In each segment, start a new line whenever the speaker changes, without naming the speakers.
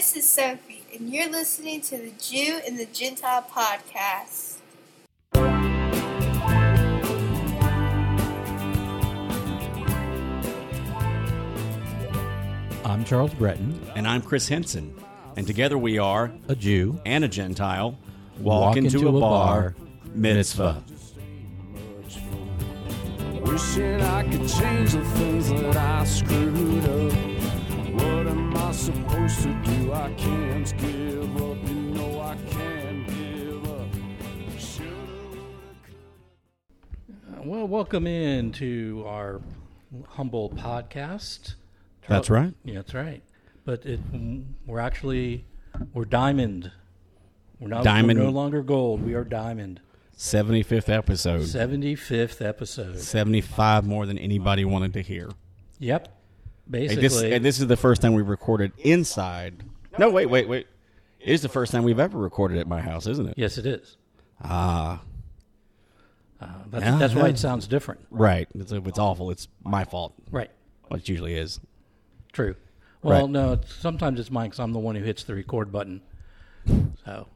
This is Sophie, and you're listening to the Jew and the Gentile podcast.
I'm Charles Breton.
And I'm Chris Henson. And together we are
A Jew
and a Gentile. Walk into a bar mitzvah.
Wishing I could change the things that I screwed up. What am I supposed to do? I can't give up. You know I can't give up.
Well, welcome in to our humble podcast.
That's right.
Yeah, that's right. But we're diamond. We're no longer gold. We are diamond.
75th episode.
75th episode.
75 more than anybody wanted to hear.
Yep. Basically.
And this is the first time we've recorded inside. No, wait. It is the first time we've ever recorded at my house, isn't it?
Yes, it is.
Ah.
That's why it sounds different.
Right. It's awful. It's my fault.
Right.
Well, it usually is.
True. Well,
Right.
no, sometimes it's mine because I'm the one who hits the record button. So,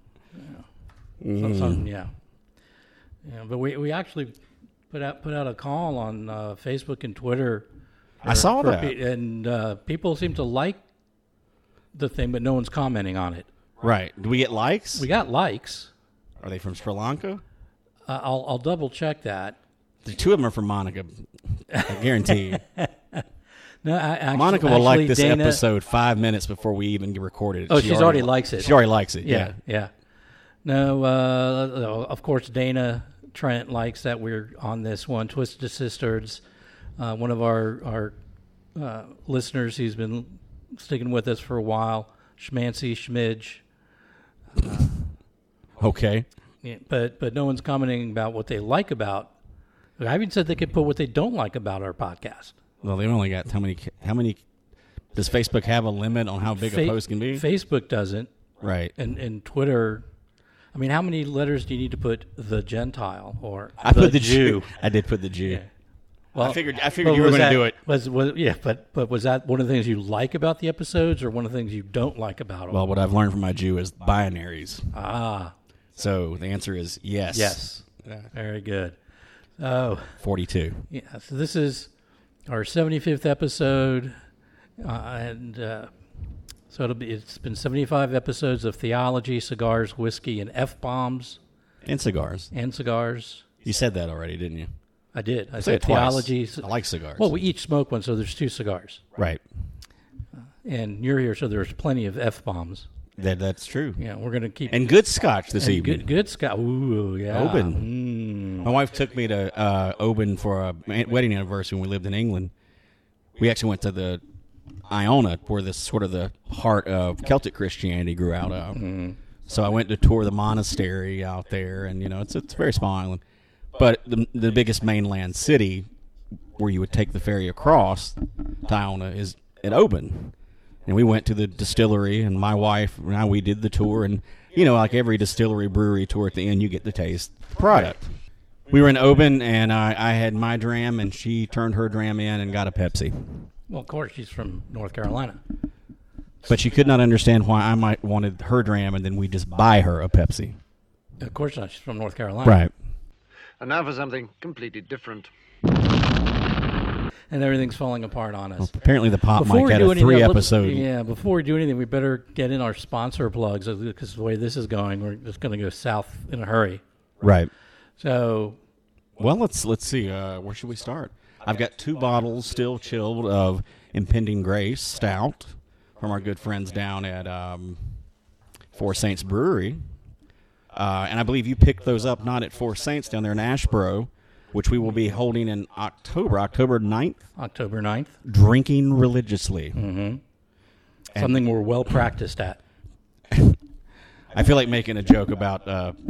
yeah. But we actually put out a call on Facebook and Twitter.
I saw that.
And people seem to like the thing, but no one's commenting on it.
Right. Do we get likes?
We got likes.
Are they from Sri Lanka?
I'll double check that.
The two of them are from Monica. I guarantee you.
No,
Monica will like this
Dana,
episode 5 minutes before we even get recorded.
Oh, she's already likes it.
She already likes it.
Yeah. No, of course, Dana Trent likes that we're on this one. Twisted Sisters, one of our listeners who's been sticking with us for a while, Schmancy Schmidge.
Okay.
Yeah, but no one's commenting about what they like about. I even said they could put what they don't like about our podcast.
Well, they only got how many? Does Facebook have a limit on how big a post can be?
Facebook doesn't.
Right.
And Twitter. I mean, how many letters do you need to put the Gentile or
I put the Jew? I did put the Jew.
Yeah. Well,
I figured you were going to do it.
But was that one of the things you like about the episodes, or one of the things you don't like about them?
Well, what I've learned from my Jew is binaries.
Ah.
So the answer is yes.
Yes. Very good. Oh.
42.
Yeah. So this is our 75th episode, so it's been 75 episodes of theology, cigars, whiskey, and F-bombs.
And cigars. You said that already, didn't you?
I did. I
Say
said
it twice.
theology.
I like cigars.
Well, we each smoke one, so there's 2 cigars.
Right.
And you're here, so there's plenty of F-bombs.
That's true.
Yeah, we're going to keep...
And good scotch this evening.
Good scotch. Ooh, yeah.
Oban. My wife took me to Oban for a wedding anniversary when we lived in England. We actually went to the Iona, where this sort of the heart of Celtic Christianity grew out of. Mm-hmm. So I went to tour the monastery out there, and it's a very small island. But the biggest mainland city where you would take the ferry across to Iona is at Oban. And we went to the distillery, and my wife and I, we did the tour. And, like every distillery brewery tour, at the end, you get to taste the product. We were in Oban, and I had my dram, and she turned her dram in and got a Pepsi.
Well, of course, she's from North Carolina.
But she could not understand why I might wanted her dram, and then we just buy her a Pepsi.
Of course not. She's from North Carolina.
Right.
And now for something completely different.
And everything's falling apart on us.
Well, apparently the pop
Before
mic had a 3-episode.
Yeah, before we do anything, we better get in our sponsor plugs, because the way this is going, we're just going to go south in a hurry.
Right.
So...
Well, let's see. Where should we start? I've got 2 bottles still chilled of Impending Grace Stout from our good friends down at Four Saints Brewery. And I believe you picked those up not at Four Saints down there in Ashboro, which we will be holding in October 9th.
October 9th.
Drinking religiously.
Mm-hmm. Something we're well practiced at.
I feel like making a joke about,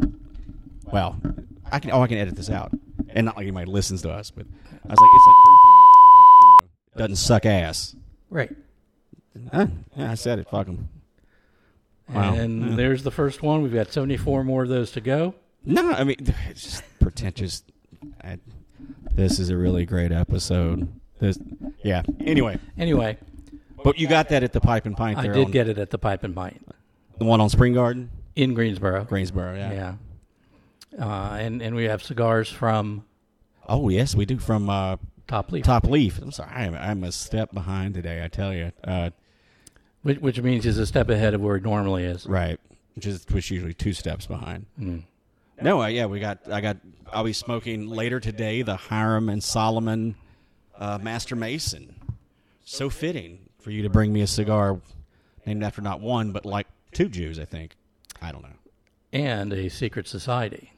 I can edit this out. And not like anybody listens to us, but I was like, it's like brew theology, but, doesn't suck ass.
Right.
Yeah, I said it. Fuck them. Wow.
And there's the first one. We've got 74 more of those to go.
No, I mean, it's just pretentious. This is a really great episode. Anyway. But you got that at the Pipe and Pint
I
there.
did get it at the Pipe and Pint
the one on Spring Garden?
in Greensboro.
Greensboro, yeah.
Yeah. And we have cigars from
Oh, yes, we do, from
Top Leaf.
Top Leaf. I'm sorry, I'm a step behind today, I tell you.
Which means he's a step ahead of where he normally is.
Right, which usually 2 steps behind.
Mm.
No, I'll be smoking later today the Hiram and Solomon Master Mason. So fitting for you to bring me a cigar named after not one, but like 2 Jews, I think. I don't know.
And a secret society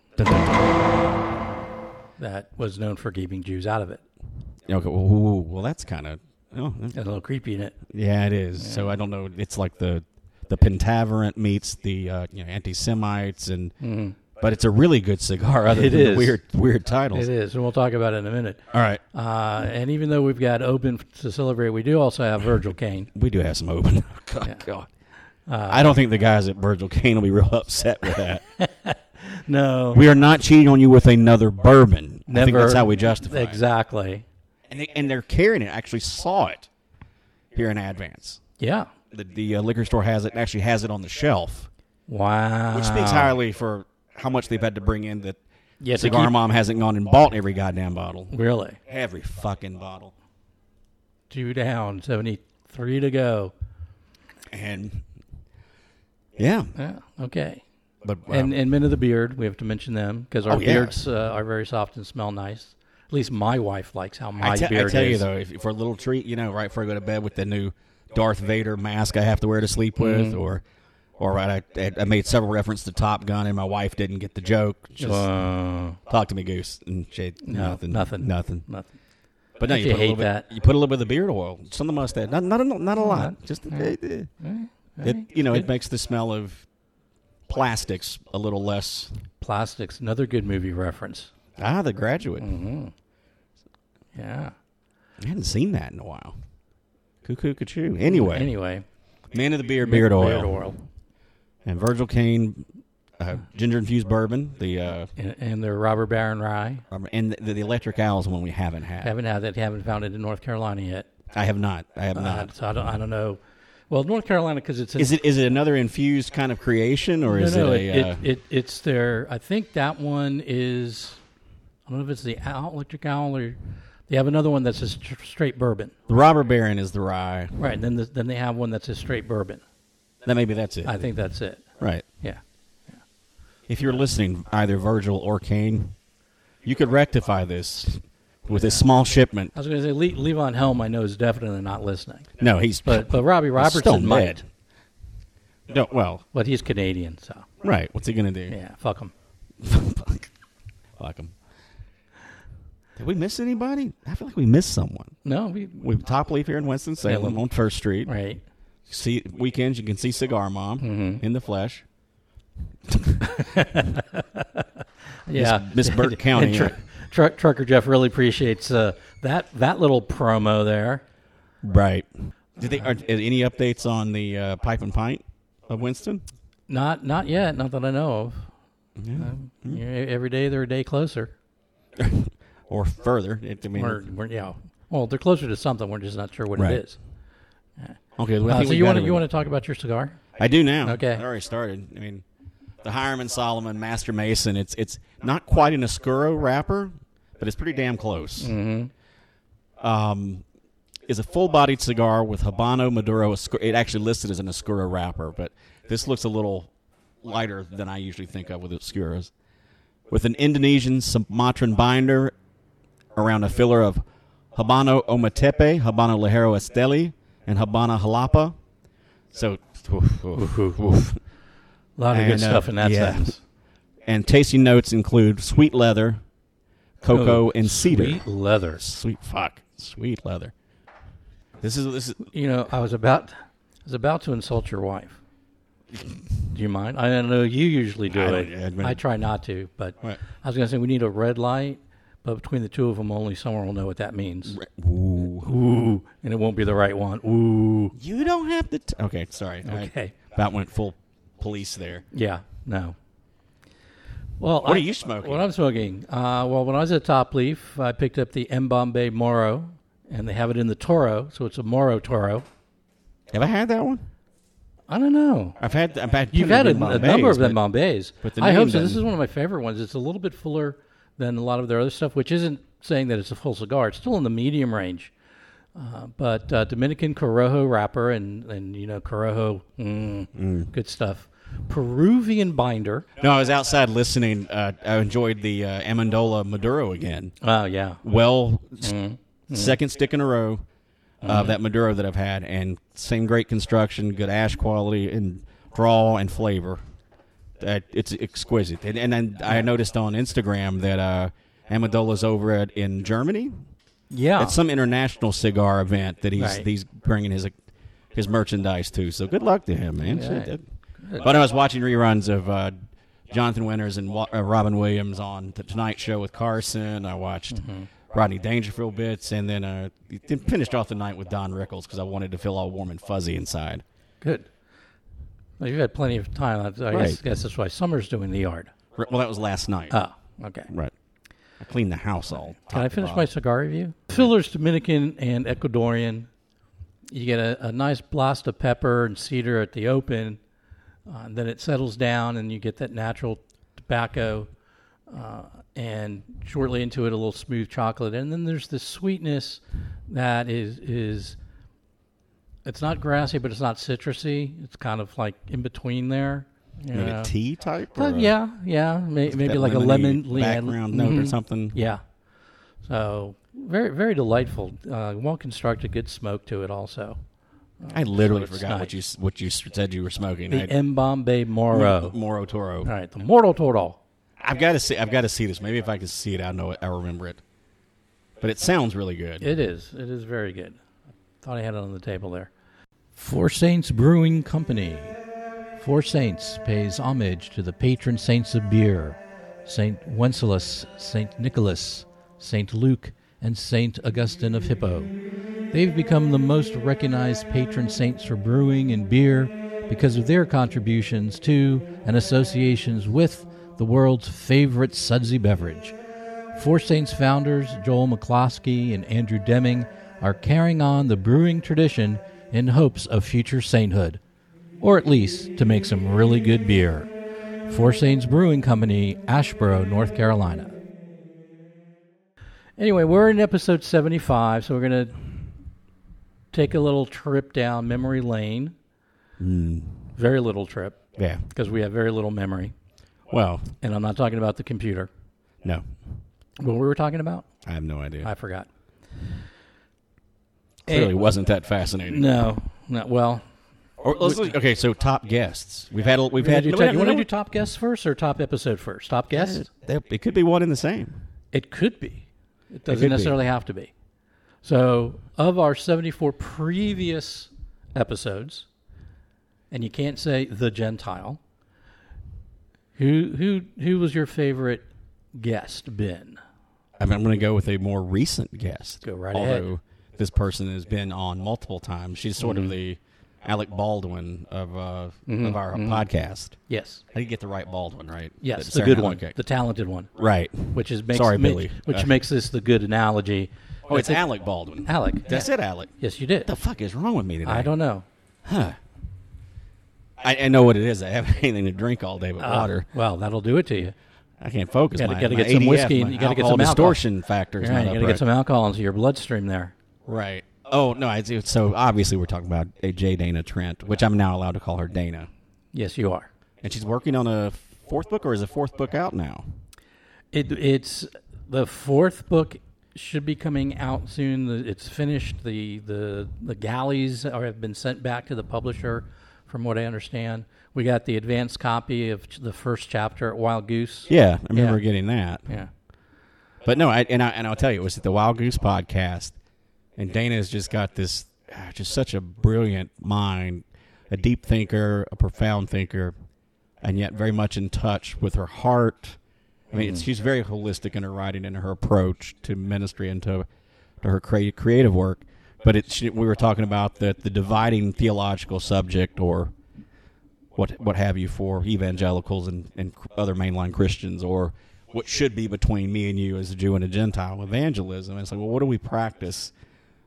that was known for keeping Jews out of it.
Okay, well, that's kind of... Oh,
A little creepy in it.
yeah, it is. So I don't know. It's like the Pentaverant meets the anti-Semites, and but it's a really good cigar. Other
It
than
is.
the weird titles.
It is, and we'll talk about it in a minute.
All right,
And even though we've got Open to celebrate, we do also have Virgil Kane.
we do have some open. God,
Yeah.
God. I don't think the guys at Virgil Kane will be real upset with that.
No,
We are not cheating on you with another bourbon.
never.
I think that's how we justify it.
Exactly.
And they're carrying it. I actually saw it here in Advance.
Yeah.
The liquor store actually has it on the shelf,
Wow.
which speaks highly for how much they've had to bring in that
Yeah, to
Cigar
keep-
Mom hasn't gone and bought every goddamn bottle.
Really.
Every fucking bottle.
2 down, 73 to go.
And yeah,
Yeah. Okay.
but
And Men of the Beard, we have to mention them because our
Oh, yeah.
beards are very soft and smell nice. At least my wife likes how my
I
beard
tell
is.
you though, if for a little treat, right before I go to bed with the new Darth Vader mask I have to wear to sleep with, or I made several references to Top Gun, and my wife didn't get the joke. Just talk to me, Goose, and she nothing.
Nothing.
But no,
Don't
you
you
put a
hate
little
that?
bit. You put a little bit of the beard oil, just on the mustache. Not a lot. Just it makes the smell of plastics a little less.
Plastics, another good movie reference.
The Graduate.
Yeah.
I hadn't seen that in a while. Cuckoo, cuckoo. Anyway, Man of the Beard, beard oil, and Virgil Kane, ginger infused bourbon. The
And the Robber Baron Rye.
and the Electric Owl is one we haven't had.
Haven't had that. Haven't found it in North Carolina yet.
I have not.
So I don't know. Well, North Carolina because it's
Is it another infused kind of creation, or is
it's their. I think that one is. I don't know if it's the Electric Owl or they have another one that's a straight bourbon.
the Robber Baron is the rye?
Right. And then they have one that's a straight bourbon.
Maybe that's it.
I think that's it.
Right.
Yeah.
If you're listening, either Virgil or Kane, you could rectify this with a small shipment.
I was going to say Levon Helm. I know is definitely not listening.
No, he's
But Robbie
still
Robertson might.
dead. No, well,
But he's Canadian, so
right. What's he gonna do?
yeah, fuck him.
Fuck him. Did we miss anybody? I feel like we missed someone.
No,
We Top Leaf here in Winston-Salem on First Street.
right.
See weekends you can see Cigar Mom in the flesh.
Yeah,
Miss Burke County.
And Trucker Jeff really appreciates that little promo there.
Right. Are any updates on the Pipe and Pint of Winston?
Not yet. Not that I know of.
Yeah.
Every day they're a day closer.
Or further.
Well, they're closer to something. We're just not sure what
Right.
it is.
Okay. Well, I think
So
we
you
got
want
it.
to talk about your cigar?
I do now.
Okay.
I already started. I mean, the Hiram and Solomon Master Mason. It's not quite an Oscuro wrapper, but it's pretty damn close. Mm-hmm. Is a full-bodied cigar with Habano Maduro. It actually listed as an Oscuro wrapper, but this looks a little lighter than I usually think of with Oscuros. With an Indonesian Sumatran binder around a filler of Habano Ometepe, Habano Ligero Esteli, and Habano Jalapa. So,
A lot of good stuff in that sentence.
And tasting notes include sweet leather, cocoa, and cedar.
Sweet leather.
Sweet leather. This is.
You know, I was about to insult your wife. Do you mind? I don't know you usually do it. I try not to, but
Right.
I was going to say we need a red light, but between the two of them, only someone will know what that means. Ooh, and it won't be the right one. Ooh.
You don't have to. Okay, sorry.
Okay.
I about went full police there.
Yeah. No. Well,
What are you smoking?
What I'm smoking? Well, when I was at Top Leaf, I picked up the M. Bombay Moro, and they have it in the Toro, so it's a Moro Toro.
Have I had that one?
I don't know.
I've had.
You've had a number of them Bombays.
but the
I
name
hope so. This
doesn't-
is one of my favorite ones. It's a little bit fuller than a lot of their other stuff, which isn't saying that it's a full cigar. It's still in the medium range. But Dominican Corojo wrapper and Corojo, good stuff. Peruvian binder.
No, I was outside listening. I enjoyed the Amendola Maduro again.
Oh, yeah.
Well, second stick in a row of that Maduro that I've had, and same great construction, good ash quality, and draw and flavor. It's exquisite. And then I noticed on Instagram that Amendola's over in Germany.
Yeah.
It's some international cigar event that
Right.
he's bringing his merchandise to. So good luck to him, man.
Right.
Shit. But I was watching reruns of Jonathan Winters and Robin Williams on the Tonight Show with Carson. I watched Rodney Dangerfield bits, and then finished off the night with Don Rickles because I wanted to feel all warm and fuzzy inside.
Good. Well, you've had plenty of time. I
Right.
guess that's why Summer's doing the yard.
Well, that was last night.
Oh, okay.
Right. I cleaned the house all.
Can I finish my cigar review? Filler's Dominican and Ecuadorian. You get a nice blast of pepper and cedar at the open. And then it settles down, and you get that natural tobacco. And shortly into it, a little smooth chocolate. And then there's this sweetness that is it's not grassy, but it's not citrusy. It's kind of like in between there.
Maybe a tea type?
Yeah. Maybe
that
like a
lemony
lemon
background note or something.
Yeah. So very, very delightful. Well constructed, good smoke to it also.
I literally
it's
forgot
nice.
what you said you were smoking.
The M. Bombay Moro.
Moro Toro.
All right, the Moro Toro.
I've got to see this. Maybe if I can see it, I'll remember it. But it sounds really good.
It is. It is very good. Thought I had it on the table there. Four Saints Brewing Company. Four Saints pays homage to the patron saints of beer, Saint Wenceslas, Saint Nicholas, Saint Luke, and Saint Augustine of Hippo. They've become the most recognized patron saints for brewing and beer because of their contributions to and associations with the world's favorite sudsy beverage. Four Saints founders Joel McCloskey and Andrew Deming are carrying on the brewing tradition in hopes of future sainthood, or at least to make some really good beer. Four Saints Brewing Company, Asheboro, North Carolina. Anyway, we're in episode 75, so we're going to take a little trip down memory lane. Very little trip,
Yeah.
because we have very little memory.
Well,
And I'm not talking about the computer.
no.
What we were talking about?
I have no idea.
I forgot.
Clearly wasn't that fascinating.
No. Well,
Or okay, so top guests. We've had.
you want to do top guests first or top episode first? Top guests?
It could be one and the same.
It could be. It doesn't
could be.
necessarily have to be. So, of our 74 previous episodes, and you can't say the Gentile, who was your favorite guest been?
I'm going to go with a more recent guest.
Go right
although
ahead.
this person has been on multiple times. She's sort of the Alec Baldwin of our podcast.
Yes.
How do you get the right Baldwin, right?
Yes,
That
the
Sarah
good
had-
one,
okay.
the talented one,
Right.
which is
Sorry, Billy.
which makes this the good analogy.
Oh, it's
I think-
Alec Baldwin.
Alec.
That's it, Alec.
Yes, you did.
What the fuck is wrong with me today?
I don't know.
Huh. I know what it is. I haven't anything to drink all day but water.
Well, that'll do it to you.
I can't focus.
Gotta
my
get
my
some
ADF,
whiskey.
my
You gotta get
alcohol
some alcohol.
distortion factors.
Right, you got to get some alcohol into your bloodstream there.
Right. Oh no! So obviously we're talking about J. Dana Trent, which I'm now allowed to call her Dana,
Yes, you are.
and she's working on a fourth book, or is the fourth book out now?
It's the fourth book should be coming out soon. It's finished. The galleys have been sent back to the publisher, from what I understand. We got the advanced copy of the first chapter at Wild Goose.
Yeah, I remember
Yeah.
getting that.
Yeah.
But no, I'll tell you, it was at the Wild Goose podcast, and Dana's just got this, just such a brilliant mind, a deep thinker, a profound thinker, and yet very much in touch with her heart. I mean, she's very holistic in her writing and her approach to ministry and to her creative work. But we were talking about the dividing theological subject, or what have you, for evangelicals and other mainline Christians, or what should be between me and you as a Jew and a Gentile, evangelism. And it's like, well, what do we practice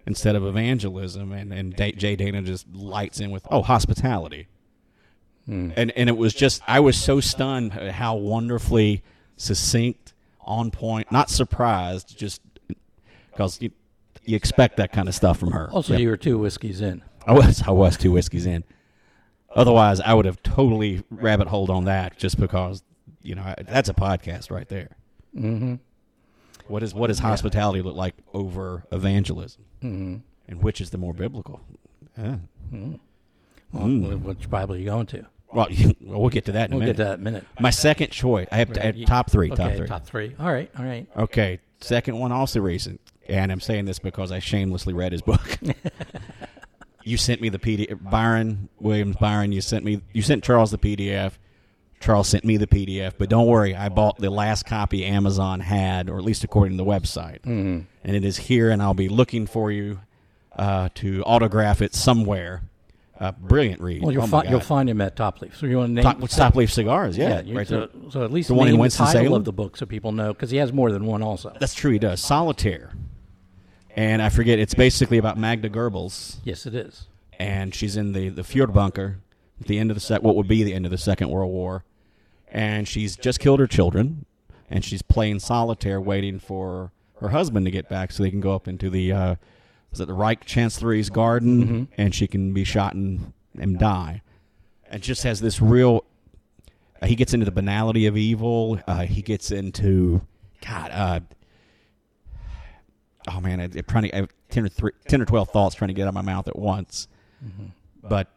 instead of evangelism, and Jay Dana just lights in with hospitality. And it was just, I was so stunned at how wonderfully succinct, on point, not surprised, just because you expect that kind of stuff from her.
Also, you were 2 whiskeys in.
I was 2 whiskeys in. Otherwise, I would have totally rabbit holed on that, just because, that's a podcast right there.
Mm-hmm.
What does hospitality look like over evangelism?
Mm-hmm.
And which is the more biblical?
Well, which Bible are you going to?
Well, we'll get to that in a minute.
We'll get to that in a minute.
My second choice, I have top three.
Okay, top three. All right.
Okay, second one also recent, and I'm saying this because I shamelessly read his book. You sent me the PDF. Byron, you sent Charles the PDF. Charles sent me the PDF, but don't worry, I bought the last copy Amazon had, or at least according to the website.
Mm-hmm. And
it is here, and I'll be looking for you to autograph it somewhere. Brilliant read.
Well, you'll find him at Top Leaf. So you want to name
Top Leaf Cigars? Yeah,
right there. So at least
the one in
name the
Winston-Salem?
title of the book so people know, because he has more than one also.
That's true, he does. Solitaire. And I forget, it's basically about Magda Goebbels.
Yes, it is.
And she's in the Fjord bunker at the end of what would be the end of the Second World War. And she's just killed her children, and she's playing solitaire waiting for her husband to get back so they can go up into the Reich Chancellery's garden, and she can be shot and die. And just has this real... he gets into the banality of evil. He gets into... God... oh, man, I have 10 or 12 thoughts trying to get out of my mouth at once. Mm-hmm. But,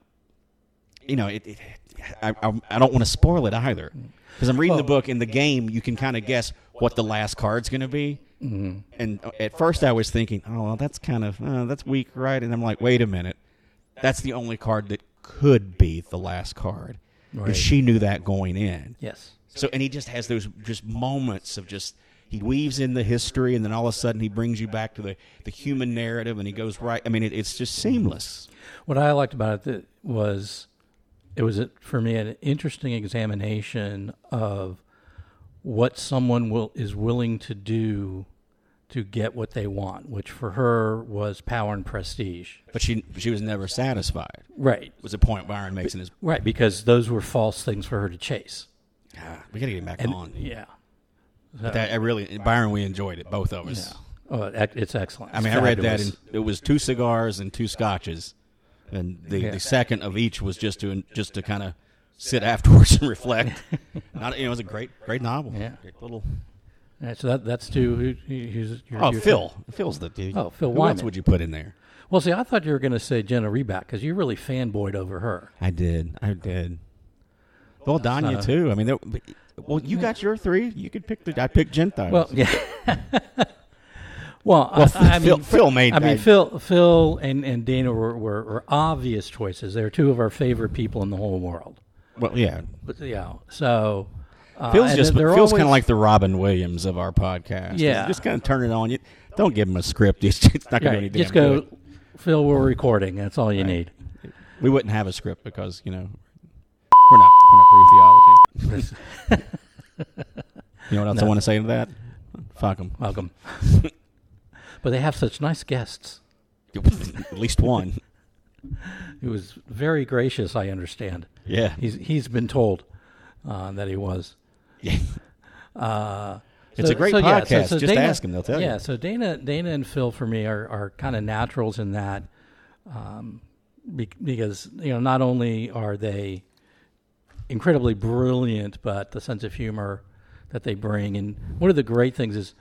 I don't want to spoil it either. Because I'm reading the book. In the game, you can kind of guess what the last card's going to be. Mm-hmm. And at first I was thinking, well, that's kind of, that's weak, right? And I'm like, wait a minute. That's the only card that could be the last card. Right. And she knew that going in.
Yes.
So, and he just has those just moments of just, he weaves in the history, and then all of a sudden he brings you back to the human narrative, and he goes right. I mean, it's just seamless.
What I liked about it was, for me, an interesting examination of what someone is willing to do to get what they want, which for her was power and prestige.
But she was never satisfied.
Right.
Was the point Byron makes in his...
Right, because those were false things for her to chase.
We got to get him back on.
Yeah.
But Byron, we enjoyed it, both of us.
Yeah. Oh, it's excellent.
I mean, I read that, and it was 2 cigars and 2 scotches. And the second of each was just to kind of sit afterwards and reflect. It was a great novel.
Yeah.
Great little.
Right, so that's two.
Phil. Phil's the dude.
Oh, Phil
Who
Wyman.
else would you put in there?
Well, see, I thought you were going to say Jenna Reback because you really fanboyed over her.
I did. Well, Danya too. I mean, you got your 3. You could pick I picked Gentiles.
Well, yeah. Phil and Dana were obvious choices. They're 2 of our favorite people in the whole world.
Well, yeah.
But yeah, so
Phil's kind of like the Robin Williams of our podcast.
Yeah,
just kind of turn it on. You don't give him a script. It's not going to do any damn
Just go,
good.
Phil. We're recording. That's all you need.
We wouldn't have a script because we're not proof theology. You know what else I want to say to that? Fuck them.
Welcome. But they have such nice guests.
At least one.
He was very gracious, I understand.
Yeah.
He's been told that he was.
Yeah. It's a great podcast. So just ask him; they'll tell you.
Yeah. So Dana and Phil for me are kind of naturals in that, because not only are they incredibly brilliant, but the sense of humor that they bring, and one of the great things is,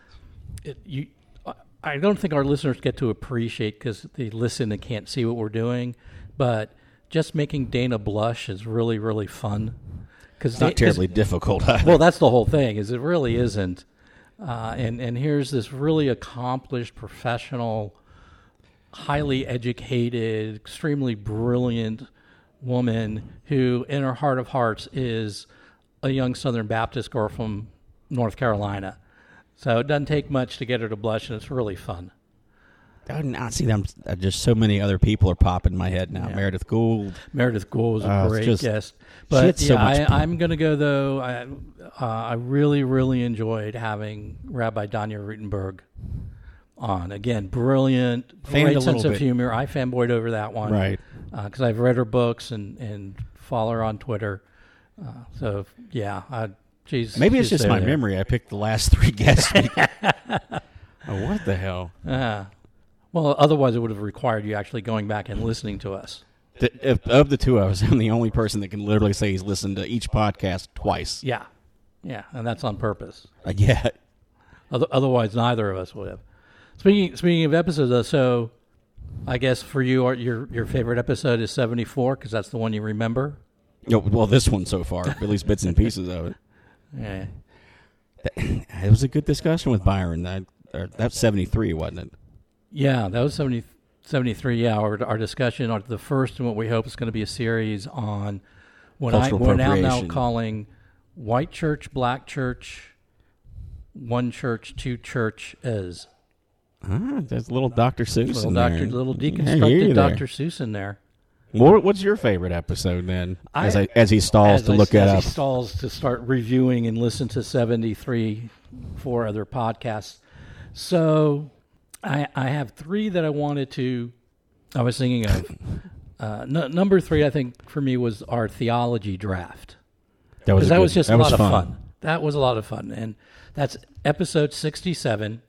I don't think our listeners get to appreciate because they listen and can't see what we're doing, but just making Dana blush is really, really fun.
It's not terribly difficult either.
Well, that's the whole thing, is it really isn't. And here's this really accomplished, professional, highly educated, extremely brilliant woman who, in her heart of hearts, is a young Southern Baptist girl from North Carolina. So it doesn't take much to get her to blush, and it's really fun.
I did not see them. Just so many other people are popping in my head now.
Yeah.
Meredith Gould.
Meredith Gould was a great guest. But I'm going to go, though. I really, really enjoyed having Rabbi Danya Rutenberg on. Again, brilliant,
Fanned
great
a
sense
little
of
bit.
humor. I fanboyed over that one.
Right.
Because I've read her books and follow her on Twitter. So, yeah,
Maybe it's just my
there.
memory. I picked the last 3 guests. Oh, what the hell?
Well, otherwise it would have required you actually going back and listening to us.
Of the two of us, I'm the only person that can literally say he's listened to each podcast twice.
Yeah, and that's on purpose.
Yeah.
Otherwise, neither of us would have. Speaking of episodes, though, so I guess for you, your favorite episode is 74 because that's the one you remember.
Well, this one so far, at least bits and pieces of it.
Yeah.
It was a good discussion with Byron. That's 73, wasn't it?
Yeah, that was 73. Yeah, our discussion on the first and what we hope is going to be a series on what
Cultural
we're now
appropriation.
calling white church, black church, one church, two churches.
There's a little Dr. Seuss in there.
Little
I hear
deconstructed
you there.
Dr. Seuss in there.
What's your favorite episode then? As he stalls to look
as
it up.
he stalls to start reviewing and listen to 4 other podcasts. So I have 3 that I wanted to. I was thinking of. Number 3, I think for me was our theology draft. Because that was just a lot of fun. That was a lot of fun, and that's episode 67.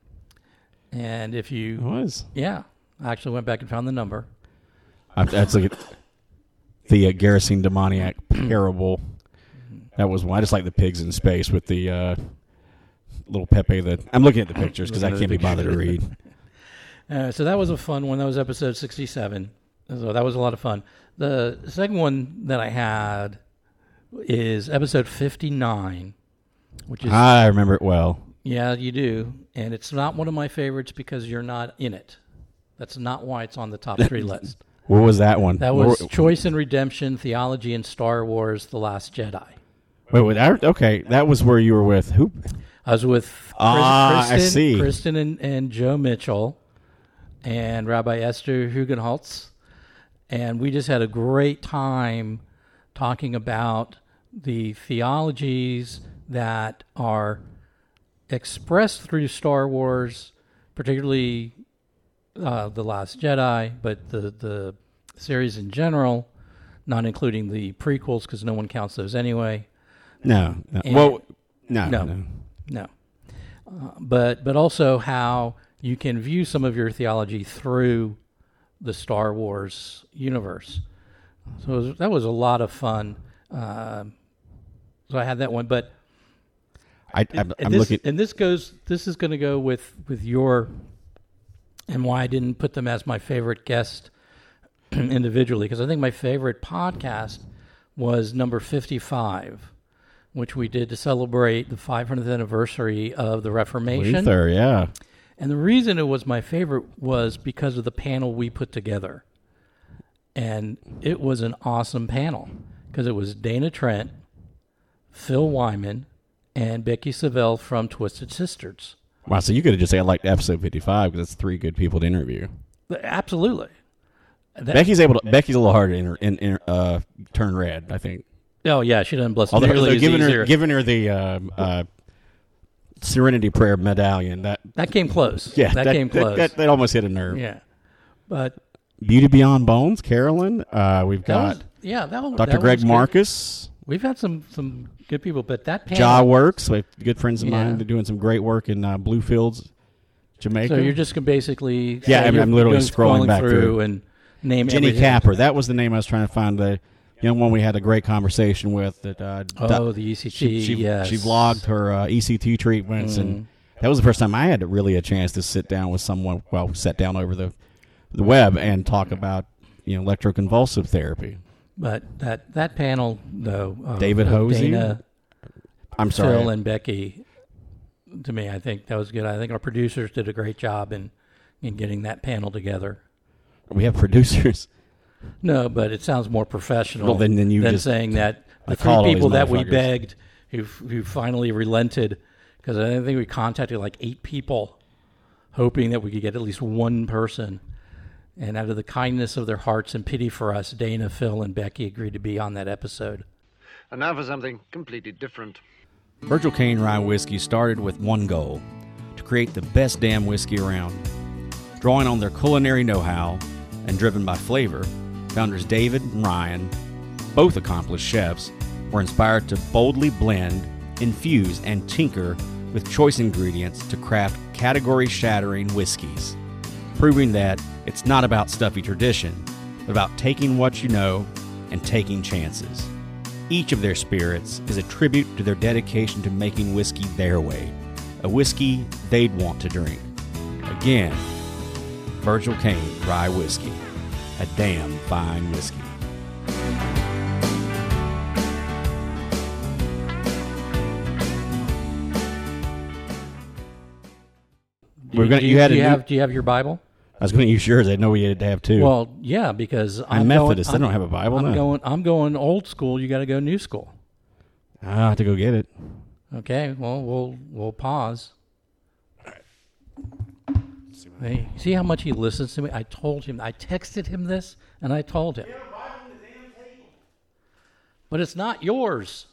And if you,
It was.
yeah, I actually went back and found the number.
That's like the Gerasene demoniac parable. That was one. I just like the pigs in space with the little Pepe. I'm looking at the pictures because I can't be bothered to read.
So that was a fun one. That was episode 67. So that was a lot of fun. The second one that I had is episode 59, which is
I remember it well.
yeah, you do, and it's not one of my favorites because you're not in it. That's not why it's on the top 3 list.
What was that one?
That was Choice and Redemption, Theology in Star Wars, The Last Jedi.
Wait, okay, that was where you were with who?
I was with
I see.
Kristen and Joe Mitchell and Rabbi Esther Hugenholtz, and we just had a great time talking about the theologies that are expressed through Star Wars, particularly The Last Jedi, but the series in general, not including the prequels because no one counts those anyway.
No.
And-
Well, no.
No. But also how you can view some of your theology through the Star Wars universe. So that was a lot of fun. So I had that one, but
I'm
this,
looking.
and this is going to go with your, and why I didn't put them as my favorite guest individually, because I think my favorite podcast was number 55, which we did to celebrate the 500th anniversary of the Reformation.
Luther, yeah.
And the reason it was my favorite was because of the panel we put together. And it was an awesome panel because it was Dana Trent, Phil Wyman, and Becky Savelle from Twisted Sisters.
Wow, so you could have just said I liked episode 55 because it's 3 good people to interview.
Absolutely.
Becky's a little hard to turn red, I think.
Oh, yeah, she doesn't bless
Although
nearly as
giving
easier.
her the Serenity Prayer medallion, that
came close.
yeah,
that came close.
That almost hit a nerve.
Yeah. But
Beauty Beyond Bones, Carolyn. We've got
that one.
Dr.
that
Greg
one's good.
Marcus.
We've had some good people, but that panel.
Jaw Works, we have good friends of mine.
Yeah.
They're doing some great work in Bluefields, Jamaica.
So you're just going to basically.
Yeah,
say
I'm
you're
literally
going
scrolling back through.
and name
Jenny
everything.
Capper. That was the name I was trying to find. The young one we had a great conversation with. That
The ECT.
she
yes.
she vlogged her ECT treatments, and that was the first time I had really a chance to sit down with someone. Well, sat down over the web and talk about electroconvulsive therapy.
But that panel though,
David
of
Hosey?
Dana,
I'm sorry.
Phil, and Becky. To me, I think that was good. I think our producers did a great job in getting that panel together.
We have producers.
No, but it sounds more professional
Well, then you
than
just-
saying that
I
the
call all
three
these
people that we
motherfuckers.
begged who finally relented, because I think we contacted like 8 people hoping that we could get at least one person. And out of the kindness of their hearts and pity for us, Dana, Phil, and Becky agreed to be on that episode.
And now for something completely different.
Virgil Cane Rye Whiskey started with one goal: to create the best damn whiskey around. Drawing on their culinary know-how and driven by flavor, founders David and Ryan, both accomplished chefs, were inspired to boldly blend, infuse, and tinker with choice ingredients to craft category-shattering whiskeys, proving that it's not about stuffy tradition, but about taking what you know and taking chances. Each of their spirits is a tribute to their dedication to making whiskey their way, a whiskey they'd want to drink. Again, Virgil Caine Rye Whiskey, a damn fine whiskey.
Do you have your Bible?
I was going to use yours. I didn't know we had to have two.
Well, yeah, because
I'm Methodist. They don't have a Bible.
I'm going old school. You got to go new school.
I'll have to go get it.
Okay. Well, we'll pause. Hey, see how much he listens to me? I told him. I texted him this, and I told him. But it's not yours.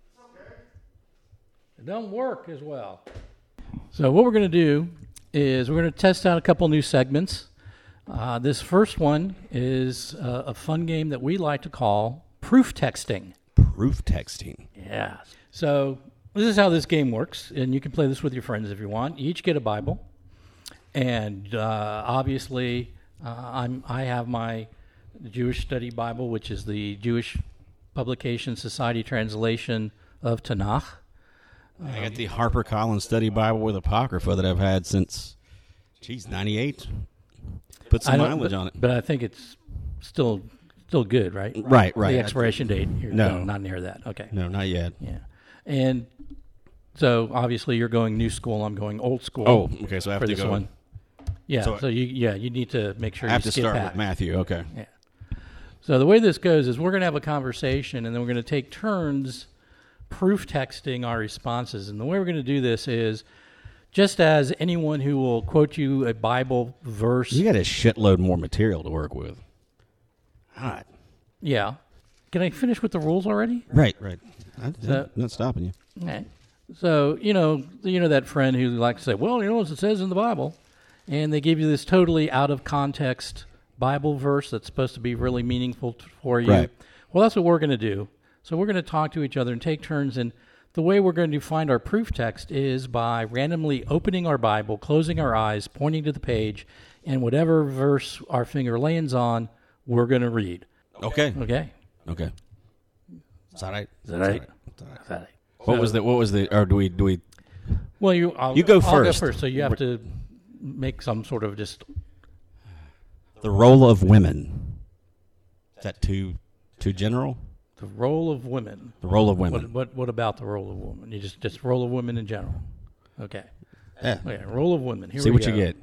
It doesn't work as well. So what we're going to do is we're going to test out a couple new segments. This first one is a fun game that we like to call proof texting.
Proof texting.
Yeah. So this is how this game works, and you can play this with your friends if you want. You each get a Bible, and obviously I have my Jewish Study Bible, which is the Jewish Publication Society translation of Tanakh.
I got the HarperCollins Study Bible with Apocrypha that I've had since, 98. Put some mileage on it.
But I think it's still good, right?
Right.
The expiration date.
No,
not near that. Okay.
No, not yet.
Yeah. And so obviously you're going new school. I'm going old school.
Oh, okay. So I have
for
to
this
go.
one. Yeah. So you need to make sure
I have
you
to
skip
start
back.
with Matthew. Okay.
Yeah. So the way this goes is we're going to have a conversation, and then we're going to take turns proof texting our responses. And the way we're going to do this is just as anyone who will quote you a Bible verse.
You got a shitload more material to work with. God.
Yeah. Can I finish with the rules already?
Right. I'm not stopping you.
Okay. So, you know that friend who likes to say, well, what it says in the Bible. And they give you this totally out of context Bible verse that's supposed to be really meaningful for you.
Right.
Well, that's what we're going to do. So we're going to talk to each other and take turns, and the way we're going to find our proof text is by randomly opening our Bible, closing our eyes, pointing to the page, and whatever verse our finger lands on, we're going to read.
Okay. Is that right? What was the? Or do we?
Well, you
go
I'll
first.
go first. So you have to make some sort of just
The role of women. Is that too general?
the role of women.
The role of women.
What about the role of women? You just role of women in general. Okay.
Yeah.
Okay. Role of women. Here
See
we
what
go.
you get.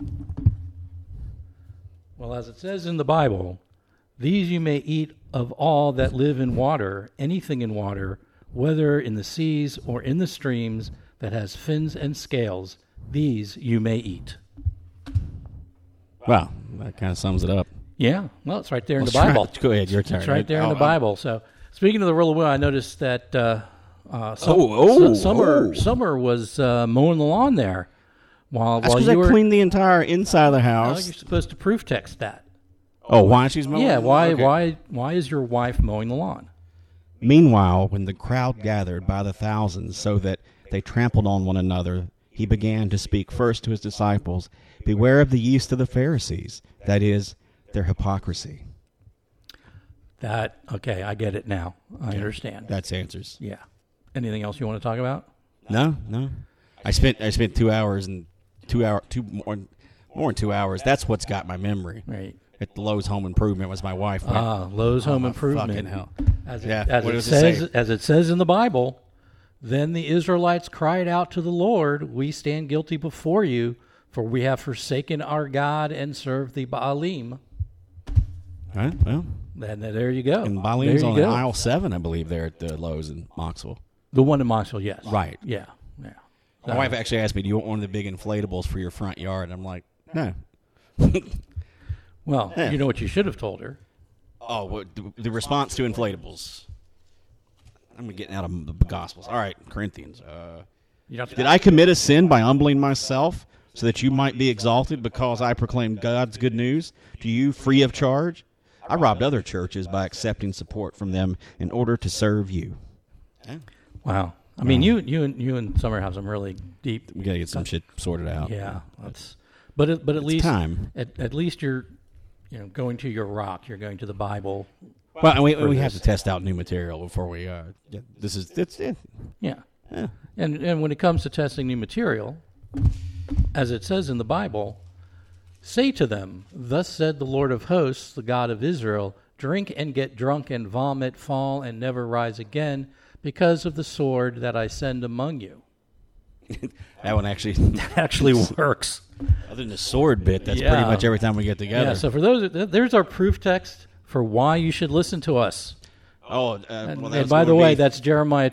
Well, as it says in the Bible, these you may eat of all that live in water, anything in water, whether in the seas or in the streams that has fins and scales, these you may eat.
Wow, that kind of sums it up.
Yeah, well, it's right there in the Bible.
Go ahead, your turn.
It's right there in the Bible. So, speaking of the role of women, I noticed that Summer was mowing the lawn there while
That's because
you
I
were
cleaned the entire inside of the house.
you're supposed to proof text that.
Oh, why she's mowing?
Yeah, why
Okay.
why is your wife mowing the lawn?
Meanwhile, when the crowd gathered by the thousands so that they trampled on one another, he began to speak first to his disciples, beware of the yeast of the Pharisees, that is, their hypocrisy.
Okay, I get it now. I understand.
That's answers.
Yeah. Anything else you want to talk about?
No. I spent 2 hours and more than 2 hours. That's what's got my memory.
Right.
At the Lowe's Home Improvement was my wife.
Lowe's Home Improvement.
Fucking hell.
As
What does
it says in the Bible, then the Israelites cried out to the Lord, we stand guilty before you, for we have forsaken our God and served the Baalim.
All right, well.
And there you go.
And Baalim's
There
on
you go.
aisle 7, I believe, there at the Lowe's in Moxville.
The one in Moxville, yes.
Right.
Yeah.
My wife actually asked me, do you want one of the big inflatables for your front yard? And I'm like, no.
Well,
Yeah.
you know what you should have told her.
Oh, the response to inflatables. I'm getting out of the Gospels. All right, Corinthians.
You don't have to-
Did I commit a sin by humbling myself, so that you might be exalted because I proclaim God's good news to you free of charge? I robbed other churches by accepting support from them in order to serve you.
Wow. I mean, you and Summer have some really deep.
We got to get some shit sorted out.
Yeah, but at least
time.
At least you're going to your rock. You're going to the Bible.
Well, and we have to test out new material before we. It's
Yeah. And when it comes to testing new material, as it says in the Bible, say to them, "Thus said the Lord of hosts, the God of Israel: drink and get drunk and vomit, fall and never rise again, because of the sword that I send among you."
That one actually
works.
Other than the sword bit, that's pretty much every time we get together.
Yeah. So for there's our proof text for why you should listen to us.
And
by the way, that's Jeremiah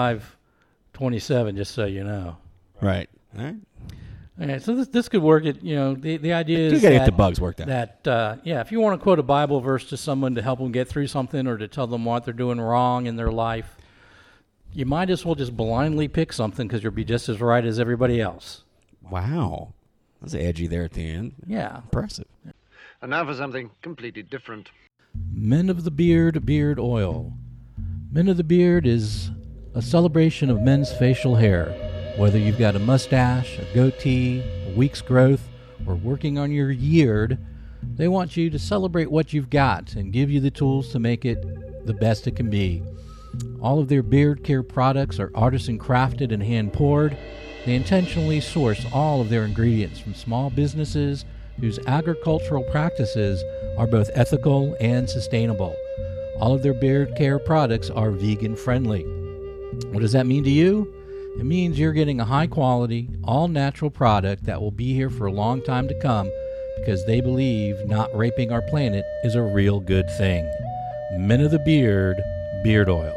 25:27. Just so you know.
Right. All right.
Okay, so this could work. The idea is
you got to get the bugs worked out.
If you want to quote a Bible verse to someone to help them get through something or to tell them what they're doing wrong in their life, you might as well just blindly pick something because you'll be just as right as everybody else.
Wow. That's edgy there at the end.
Yeah.
Impressive.
And now for something completely different.
Men of the beard oil. Men of the beard is a celebration of men's facial hair. Whether you've got a mustache, a goatee, a week's growth, or working on your yeard, they want you to celebrate what you've got and give you the tools to make it the best it can be. All of their beard care products are artisan crafted and hand poured. They intentionally source all of their ingredients from small businesses whose agricultural practices are both ethical and sustainable. All of their beard care products are vegan friendly. What does that mean to you? It means you're getting a high-quality, all-natural product that will be here for a long time to come because they believe not raping our planet is a real good thing. Men of the beard oil.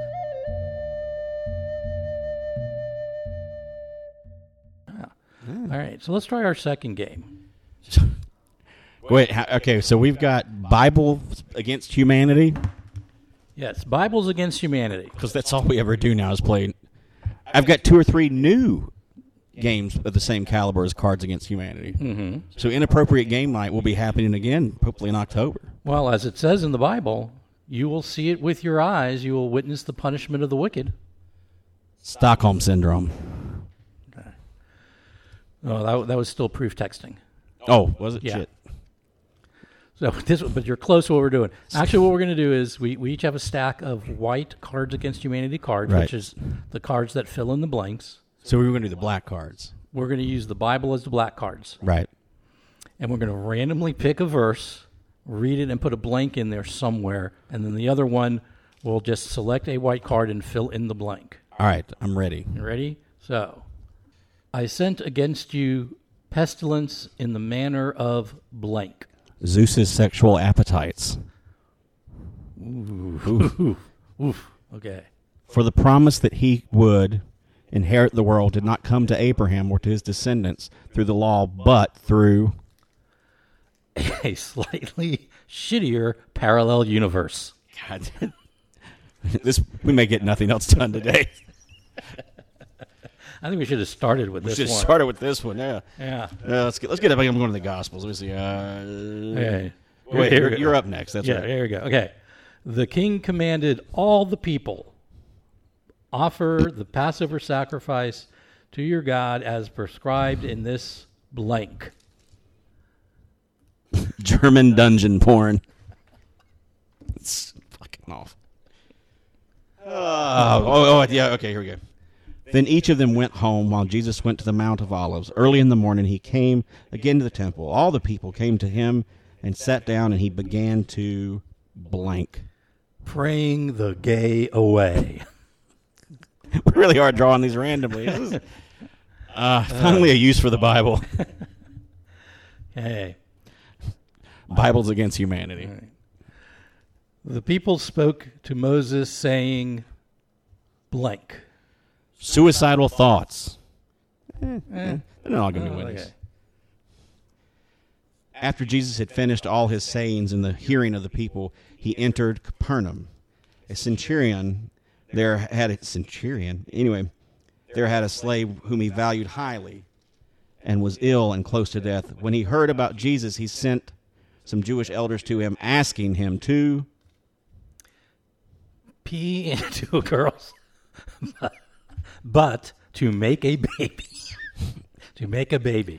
All right, so let's try our second game.
Wait, okay, so we've got Bible against humanity?
Yes, Bibles against humanity.
Because that's all we ever do now is play. I've got 2 or 3 new games of the same caliber as Cards Against Humanity.
Mm-hmm.
So Inappropriate Game Night will be happening again, hopefully in October.
Well, as it says in the Bible, you will see it with your eyes. You will witness the punishment of the wicked.
Stockholm Syndrome.
Okay. Oh, that was still proof texting.
Oh, was it?
Yeah.
Shit.
So but you're close to what we're doing. Actually, what we're going to do is we each have a stack of white Cards Against Humanity cards,
Right.
which is the cards that fill in the blanks.
So we were going to do the black cards.
We're going to use the Bible as the black cards.
Right.
And we're going to randomly pick a verse, read it, and put a blank in there somewhere. And then the other one will just select a white card and fill in the blank.
All right, I'm ready.
You ready? So, I sent against you pestilence in the manner of blank.
Zeus's sexual appetites.
Oof. Okay.
For the promise that he would inherit the world did not come to Abraham or to his descendants through the law, but through
A slightly shittier parallel universe.
God. We may get nothing else done today.
I think we should have started with this
We should have
one.
started with this one. Yeah.
Yeah.
Let's get it. I'm going to the Gospels. Let me see.
Okay.
Wait,
Here we go.
you're up next. That's
Yeah,
right.
here we go. Okay. The king commanded all the people, offer the Passover sacrifice to your God as prescribed in this blank.
German dungeon porn. It's fucking awful. Yeah, okay, here we go. Then each of them went home while Jesus went to the Mount of Olives. Early in the morning he came again to the temple. All the people came to him and sat down, and he began to blank.
Praying the gay away.
We really are drawing these randomly. This is, finally a use for the Bible.
Okay.
Bibles against humanity.
All right. The people spoke to Moses saying blank.
Suicidal thoughts. They're not all going to be winners.
Okay.
After Jesus had finished all his sayings in the hearing of the people, he entered Capernaum. A centurion there had a slave whom he valued highly, and was ill and close to death. When he heard about Jesus, he sent some Jewish elders to him, asking him to
pee into a girl's butt to make a baby. To make a baby.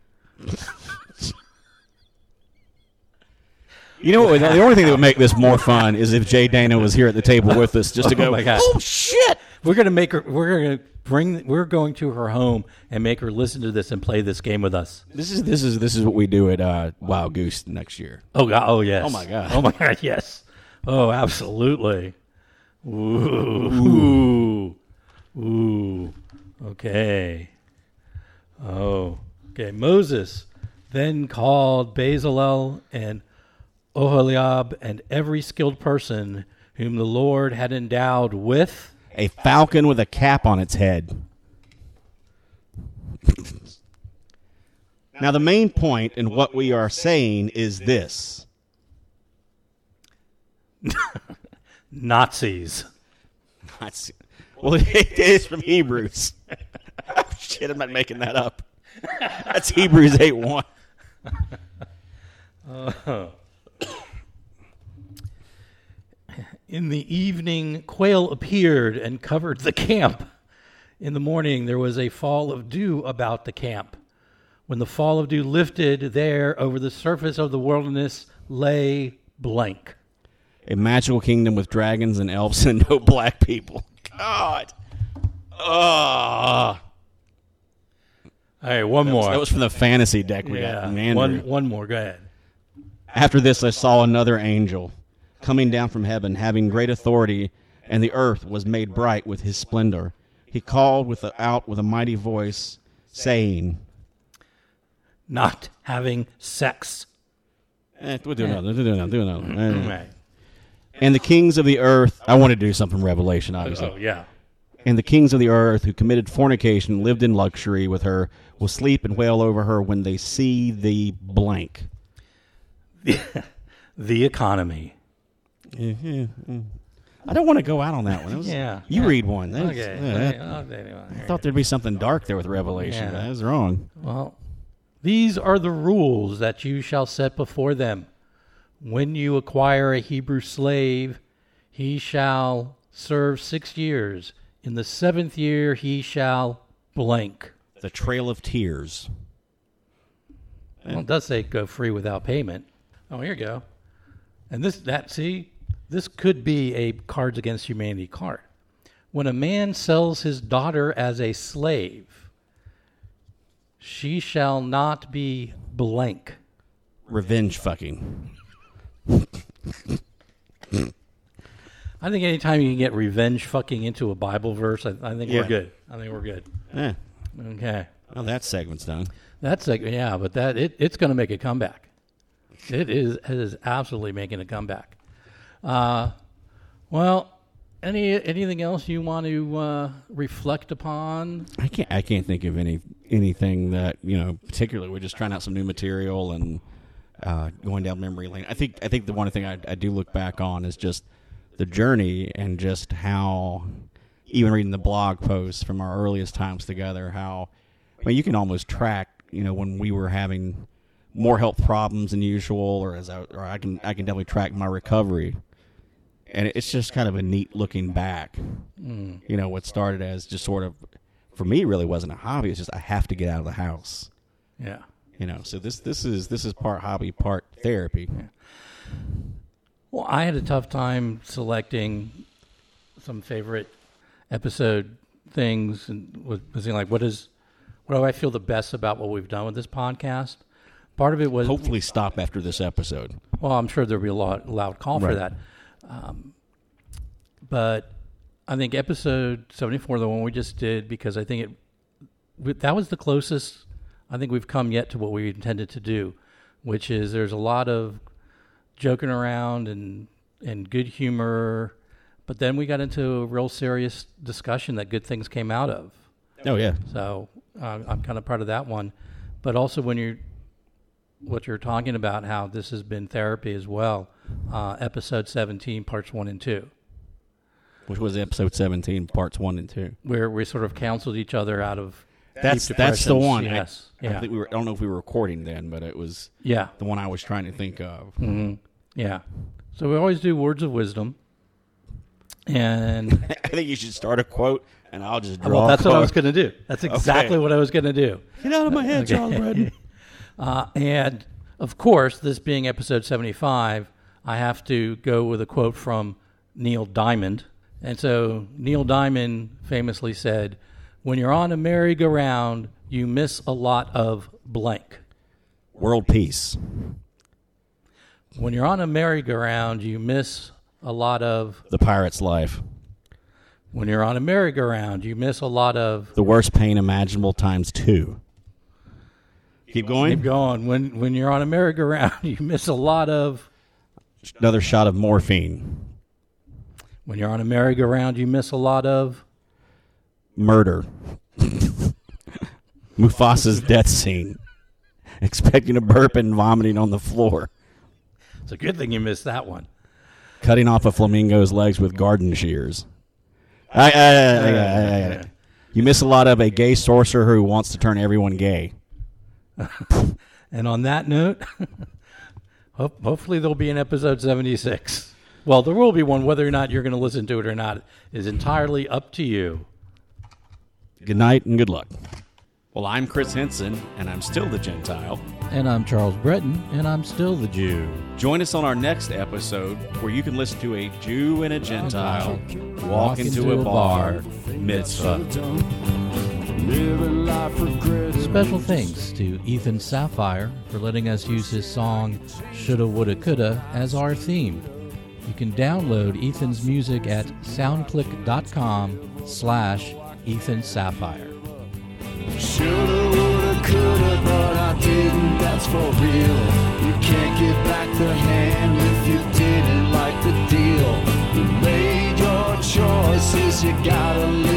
You know what? The only thing that would make this more fun is if Jay Dana was here at the table with us, just to go,
my God.
"Oh shit!"
We're gonna make her. We're going to her home and make her listen to this and play this game with us.
This is what we do at Wild Goose next year.
Oh God! Oh yes!
Oh my God!
Oh my God! Yes! Oh, absolutely! Ooh! Ooh! Okay. Oh, okay. Moses then called Bezalel and Oholiab and every skilled person whom the Lord had endowed with
a falcon with a cap on its head. Now, the main point in what we are saying is this.
Nazis.
Well, it is from Hebrews. Oh, shit, I'm not making that up. That's Hebrews 8:1.
In the evening, quail appeared and covered the camp. In the morning, there was a fall of dew about the camp. When the fall of dew lifted, there over the surface of the wilderness lay blank.
A magical kingdom with dragons and elves and no black people. God. Oh.
All right, one more.
That was from the fantasy deck we got.
One more. Go ahead.
After this, I saw another angel coming down from heaven, having great authority, and the earth was made bright with his splendor. He called out with a mighty voice, saying,
not having sex.
We'll do another.
Right.
And the kings of the earth, I want to do something from Revelation, obviously.
Oh, yeah.
And the kings of the earth who committed fornication, lived in luxury with her, will sleep and wail over her when they see the blank.
The economy.
I don't want to go out on that one. You read one.
Okay.
I thought there'd be something dark there with Revelation.
Yeah.
That was wrong.
Well, these are the rules that you shall set before them. When you acquire a Hebrew slave, he shall serve 6 years. In the 7th year, he shall blank.
The Trail of Tears.
Well, it does say go free without payment. Oh, here you go. And this could be a Cards Against Humanity card. When a man sells his daughter as a slave, she shall not be blank.
Revenge fucking.
I think anytime you can get revenge fucking into a Bible verse, I think
Yeah.
we're good. I think we're good.
Yeah.
Okay.
Well, that segment's done.
That's like, yeah, but it's going to make a comeback. It is absolutely making a comeback. Well, anything else you want to reflect upon?
I can't think of anything that, particularly. We're just trying out some new material and going down memory lane. I think the one thing I do look back on is just the journey and just how, even reading the blog posts from our earliest times together, how, you can almost track, when we were having more health problems than usual, or I can definitely track my recovery. And it's just kind of a neat looking back. What started as just sort of, for me, really wasn't a hobby. It's just I have to get out of the house.
Yeah.
So this is part hobby, part therapy.
Yeah. Well, I had a tough time selecting some favorite episode things, and was thinking like, what do I feel the best about what we've done with this podcast? Part of it was
hopefully stop after this episode.
Well, I'm sure there'll be a loud call for that. But I think episode 74, the one we just did, because I think that was the closest I think we've come yet to what we intended to do, which is there's a lot of joking around and good humor, but then we got into a real serious discussion that good things came out of.
Oh, yeah.
So I'm kind of part of that one. But also what you're talking about, how this has been therapy as well, episode 17, parts 1 and 2.
Which was episode 17, parts 1 and 2.
Where we sort of counseled each other out of
That's the
depressions,
one.
Yes.
I think I don't know if we were recording then, but it was
Yeah.
the one I was trying to think of.
Yeah. So we always do words of wisdom. And
I think you should start a quote, and I'll just draw.
well, that's
a
what I
card.
was going to do. That's exactly what I was going to do.
Get out of my head, Charles Redden.
And of course, this being episode 75, I have to go with a quote from Neil Diamond. And so Neil Diamond famously said, "When you're on a merry-go-round, you miss a lot of blank."
World peace.
When you're on a merry-go-round, you miss a lot of...
The pirate's life.
When you're on a merry-go-round, you miss a lot of...
The worst pain imaginable times 2. Keep going.
Keep going. When you're on a merry-go-round, you miss a lot of...
Another shot of morphine.
When you're on a merry-go-round, you miss a lot of...
Murder. Mufasa's death scene. Expecting to burp and vomiting on the floor.
It's a good thing you missed that one.
Cutting off a flamingo's legs with garden shears. You miss a lot of a gay sorcerer who wants to turn everyone gay.
And on that note, hopefully there'll be an episode 76. Well, there will be one. Whether or not you're going to listen to it or not is entirely up to you.
Good night and good luck. Well, I'm Chris Henson, and I'm still the Gentile.
And I'm Charles Breton, and I'm still the Jew.
Join us on our next episode where you can listen to a Jew and a Gentile walk into a bar mitzvah.
Living life regretted.
Special thanks to Ethan Sapphire for letting us use his song Shoulda Woulda Coulda as our theme. You can download Ethan's music at soundclick.com/Ethan Sapphire.
Shoulda, woulda, coulda, but I didn't, that's for real. You can't get back the hand if you didn't like the deal. You made your choices, you gotta live.